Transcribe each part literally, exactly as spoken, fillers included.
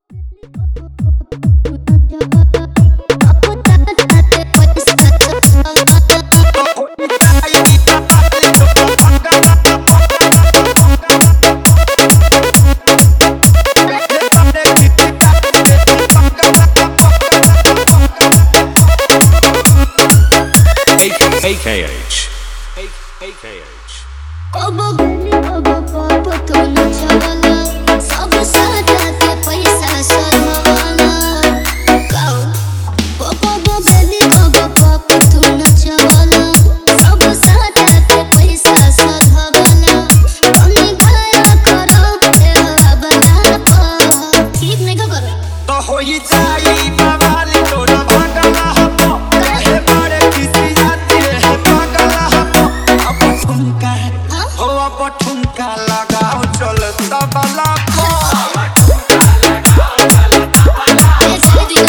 A K H A K H कबो गली कबो पप तो नचवाला सब साटा के पैसा सरवाला गाओ कबो गली कबो पप तो नचवाला सब साटा के पैसा सरवाला कमी गाया करो ते बला प ठीक नहीं करो तो होई जाई बवाली तोरा भागला हपो काहे बारे किसी जाती रे पागला हपो अब ठुमका हो अब ठुमका लगाओ चल तबला को ए जल्दी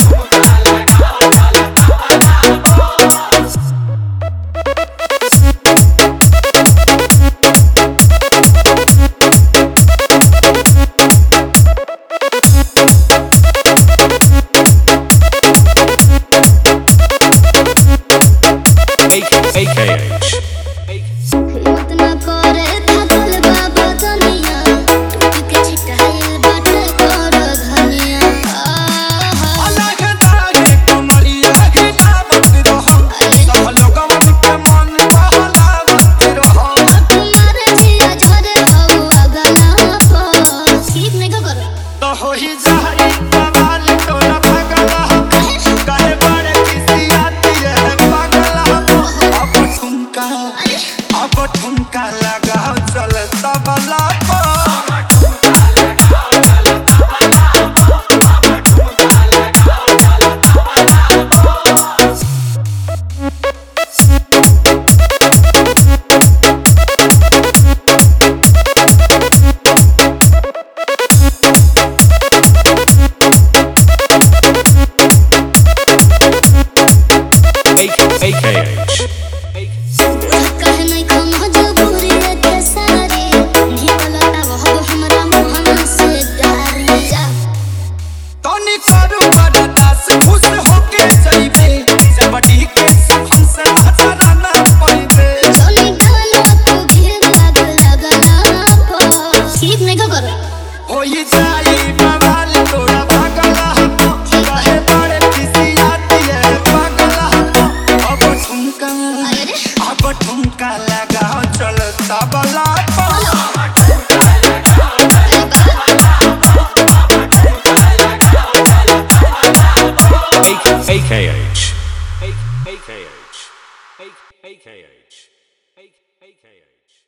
A K H हिम्मत ना करे थकल बाबा दुनिया टूट के छिटाइल बाटे कर धनिया अलग दागे कमरिया के दावत रहो सब लोगन के मन बहलावत रहो तुम्हारे जिया झरे हो अगला पर ठीक नहीं करो तो होई जाई बवाली तोरा भागला हपो काहे बारे किसी जाती रे पागला हपो अब ठुमका अब ठुमका लगाओ चल तबला को A K H कहे नहीं कम मजबूरी के सारे निकलता वो हमरा मोहन से गारी जा तोनी करू बरदास खुश होके जइबे जबड़ी के सुखन से हजारा ना पइबे जोनी गाना को घेर लग लगला पर ठीक नहीं करो होई जाई बवाली तोरा भागला हपो काहे बारे किसी आती है पागला हपो अब ठुमका अब ठुमका लगाओ चल तबला को A K H A K H A K H A K H